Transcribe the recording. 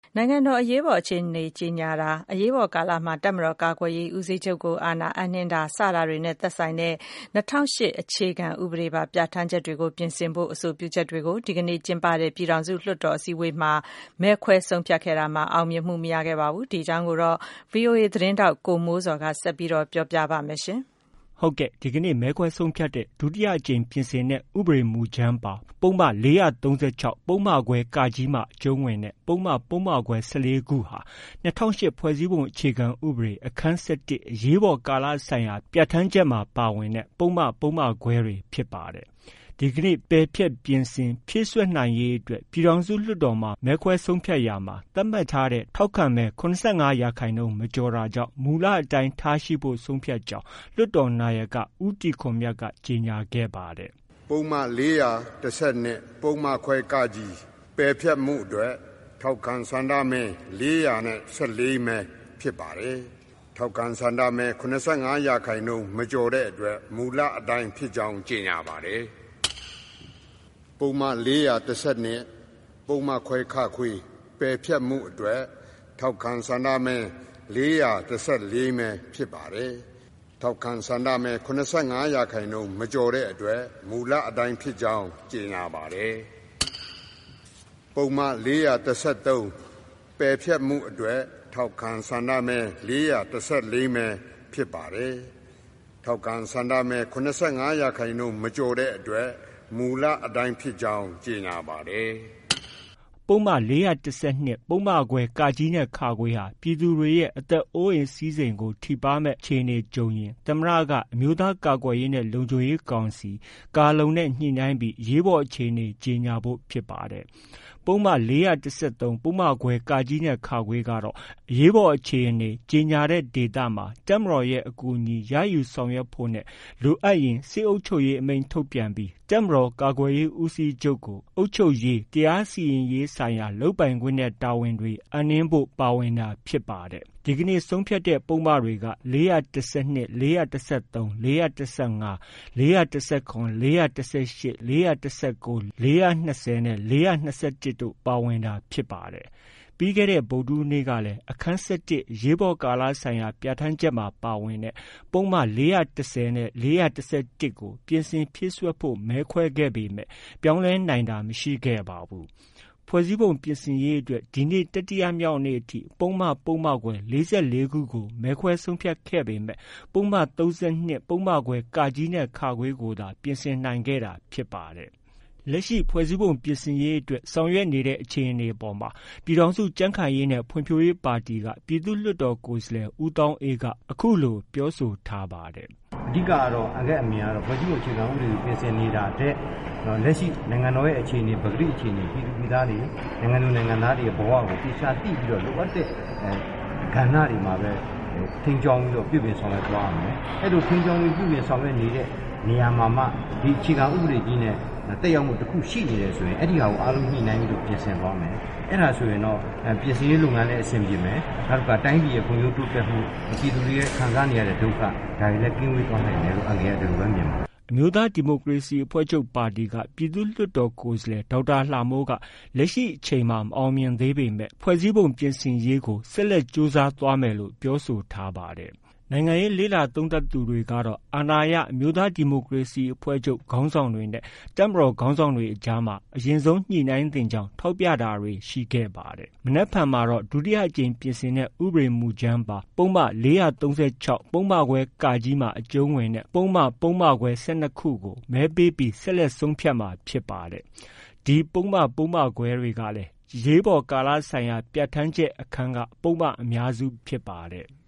နိုင်ငံတော်အရေးပေါ်အခြေအနေကြေညာတာ၊အရေးပေါ်ကာလမှာတပ်မတော်ကာကွယ်ရေးဦးစီးချုပ်ကိုအာဏာအပ်နှင်းတာစတာတွေနဲ့သက်ဆိုင်တဲ့2008အခြေခံဥပဒေပါပြဌာန်းချက်တွေကိုပြင်ဆင်ဖို့အဆိုပြုချက်တွေကိုဒီကနေ့ကျင်းပတဲ့ပြည်ထောင်စုလွှတ်တော်အစည်းအဝေးမှာမဲခွဲဆုံးဖြတ်ခဲ့တာမှာအောင်မြင်မှုမရခဲ့ပါဘူး။ဒီအကြောင်းကိုတော့ VOA သတင်းထောက်ကိုမိုးဇော်ကဆက်ပြီးပြောပြပါမယ်။ဟုတ်ကဲ့ဒီကနေ့မဲခွဲဆုံးဖြတ်တဲ့ဒုတိယအကြိမ်ပြင်ဆင်တဲ့ဥပဒေမူကြမ်းပါပုဒ်မ436ပုဒ်မခွဲကကြီးမှအကျုံးဝင်တဲ့ပုဒ်မခွဲ14ခုဟာ2008ဖွဲ့စည်းပုံအခြေခံဥပဒေအခန်း7အရေးပေါ်ကာလဆိုင်ရာပြဌာန်းချက်မှာပါဝင်တဲ့ပုဒ်မခွဲတွေဖြစ်ပါတယ်။ဒီကနေ့ပယ်ဖျက်ပြင်ဆင်ဖြည့်စွက်နိုင်ရေးအတွက်ပြည်ထောင်စုလွှတ်တော်မှာမဲခွဲဆုံးဖြတ်ရာမှာသတ်မှတ်ထားတဲ့ထောက်ခံမဲ85%မကျော်တာကြောင့်မူလအတိုင်းထားရှိဖို့ဆုံးဖြတ်ကြောင်းလွှတ်တော်နာယကဦးတီခွန်မြတ်ကကြေညာခဲ့ပါတယ်။ပုဒ်မ412ပုဒ်မခွဲကကြီးပယ်ဖျက်မှုအတွက်ထောက်ခံဆန္ဒမဲ414မဲဖြစ်ပါတယ်။ထောက်ခံဆန္ဒမဲ85%မကျော်တဲ့အတွက်မူလအတိုင်းဖြစ်ကြောင်းကြေညာပါတယ်။ပုဒ်မ412ပုဒ်မခွဲခခွေပယ်ဖျက်မှုအတွက်ထောက်ခံဆန္ဒမဲ414မဲဖြစ်ပါတယ်။ထောက်ခံဆန္ဒမဲ85%မကျော်တဲ့အတွက်မူလအတိုင်းဖြစ်ကြောင်းကြေညာပါတယ်။ပုဒ်မ413ပယ်ဖျက်မှုအတွက်ထောက်ခံဆန္ဒမဲ414မဲဖြစ်ပါတယ်။ထောက်ခံဆန္ဒမဲ85%မကျော်တဲ့အတွက်မူလအတိုင်းဖြစ်ကြောင်းကြေညာပါတယ်။ပုဒ်မ412ပုဒ်မခွဲကကြီးနဲ့ခခွေဟာပြည်သူတွေရဲ့အသက်အိုးအိမ်စည်းစိမ်ကိုထိပါမဲ့အခြေအနေကြုံရင်သမ္မတကအမျိုးသားကာကွယ်ရေးနဲ့လုံခြုံရေးကောင်စီကာလုံနဲ့ညှိနှိုင်းပြီးရေးပေါ်အခြေအနေကြေညာဖို့ဖြစ်ပါတယ်။ပုဒ်မ413ပုဒ်မခွဲကကြီးနဲ့ခခွေကတော့အရေးပေါ်အခြေအနေကြေညာတဲ့ဒေသမှာတပ်မတော်ရဲ့အကူအညီရယူဆောင်ရွက်ဖို့နဲ့လိုအပ်ရင်စစ်အုပ်ချုပ်ရေးအမိန့်ထုတ်ပြန်ပြီးတပ်မတော်ကာကွယ်ရေးဦးစီးချုပ်ကိုအုပ်ချုပ်ရေးတရားစီရင်ရေးဆိုင်ရာလုပ်ပိုင်ခွင့်နဲ့တာဝန်တွေအပ်နှင်းဖို့ပါဝင်တာဖြစ်ပါတယ်။ဒီကနေ့ဆုံးဖြတ်တဲ့ပုဒ်မတွေက412 413 415 419 418 419 420နဲ့421တို့ပါဝင်တာဖြစ်ပါတယ်။ပြီးခဲ့တဲ့ဗုဒ္ဓဟူးနေ့ကလည်းအခန်း7ရေးပေါ်ကာလဆိုင်ရာပြဌာန်းချက်မှာပါဝင်တဲ့ပုဒ်မ410နဲ့411ကိုပြင်ဆင်ဖြည့်စွက်ဖို့မဲခွဲခဲ့ပေမဲ့ပြောင်းလဲနိုင်တာမရှိခဲ့ပါဘူး။ဖွဲ့စည်းပုံပြင်ဆင်ရေးအတွက်ဒီနေ့တတိယမြောက်နေ့အထိပုဒ်မခွဲ44ခုကိုမဲခွဲဆုံးဖြတ်ခဲ့ပေမဲ့ပုဒ်မ32ပုဒ်မခွဲကကြီးနဲ့ခခွေကိုသာပြင်ဆင်နိုင်ခဲ့တာဖြစ်ပါတယ်။လက်ရှိဖွဲ့စည်းပုံပြင်ဆင်ရေးအတွက်ဆောင်ရွက်နေတဲ့အခြေအနေပေါ်မှာပြည်ထောင်စုကြံ့ခိုင်ရေးနဲ့ဖွံ့ဖြိုးရေးပါတီကပြည်သူ့လွှတ်တော်ကိုယ်စားလှယ်ဦးသောင်းအေးကအခုလိုပြောဆိုထားပါတယ်။အဓိကတော့အမြင်ကတော့ဖွဲ့စည်းပုံအခြေခံဥပဒေကိုပြင်ဆင်နေတာတဲ့လက်ရှိနိုင်ငံတော်ရဲ့အခြေအနေပဂတိအခြေအနေပြည်သူပြည်သားတွေနိုင်ငံသူနိုင်ငံသားတွေရဲ့ဘဝကိုပြချတိပြီးတော့လိုအပ်တဲ့ကဏ္ဍတွေမှာပဲထိန်းကျောင်းပြီးတော့ပြည်ပင်ဆောင်ရွက်သွားရမယ်။အဲ့လိုထိန်းကျောင်းပြီးပြည်ပင်ဆောင်ရွက်နေတဲ့နေရာမှာမှဒီအခြေခံဥပဒေကြီးနဲ့တက်ရောက်မှုတစ်ခုရှိနေတယ်ဆိုရင်အဲ့ဒီဟာကိုအားလုံးညှိနှိုင်းပြီးတော့ပြင်ဆင်သွားမယ်။အဲ့ဒါဆိုရင်တော့ပြင်ဆင်ရေးလုပ်ငန်းလည်းအဆင်ပြေမယ်။နောက်ကတိုင်းပြည်ရဲ့ဖွံ့ဖြိုးတိုးတက်မှုပြည်သူတွေရဲ့ခံစားနေရတဲ့ဒုက္ခဒါတွေလည်းကင်းဝေးသွားနိုင်တယ်လို့အငယ်ရတယ်လို့ပဲမြင်ပါတယ်။အမျိုးသားဒီမိုကရေစီအဖွဲ့ချုပ်ပါတီကပြည်သူ့လွှတ်တော်ကိုယ်စားလှယ်ဒေါက်တာလှမိုးကလက်ရှိအချိန်မှာမအောင်မြင်သေးပေမဲ့ဖွဲ့စည်းပုံပြင်ဆင်ရေးကိုဆက်လက်ကြိုးစားသွားမယ်လို့ပြောဆိုထားပါတယ်။နိုင်ငံရေးလေ့လာသုံးသပ်သူတွေကတော့အာဏာရအမျိုးသားဒီမိုကရေစီအဖွဲ့ချုပ်ခေါင်းဆောင်တွေနဲ့တပ်မတော်ခေါင်းဆောင်တွေအကြားမှာအရင်ဆုံးညှိနှိုင်းသင့်ကြောင်းထောက်ပြတာတွေရှိခဲ့ပါတယ်။မနက်ဖြန်မှာတော့ဒုတိယအကြိမ်ပြင်ဆင်တဲ့ဥပဒေမူကြမ်းပါပုဒ်မ436ပုဒ်မခွဲကကြီးမှာအကျုံးဝင်တဲ့ပုဒ်မခွဲ12ခုကိုမဲပေးပြီးဆက်လက်ဆုံးဖြတ်မှာဖြစ်ပါတယ်။ဒီပုဒ်မခွဲတွေကလည်းရေးပေါ်ကာလဆိုင်ရာပြဌာန်းချက်အခန်းကပုဒ်မအများစုဖြစ်ပါတယ်။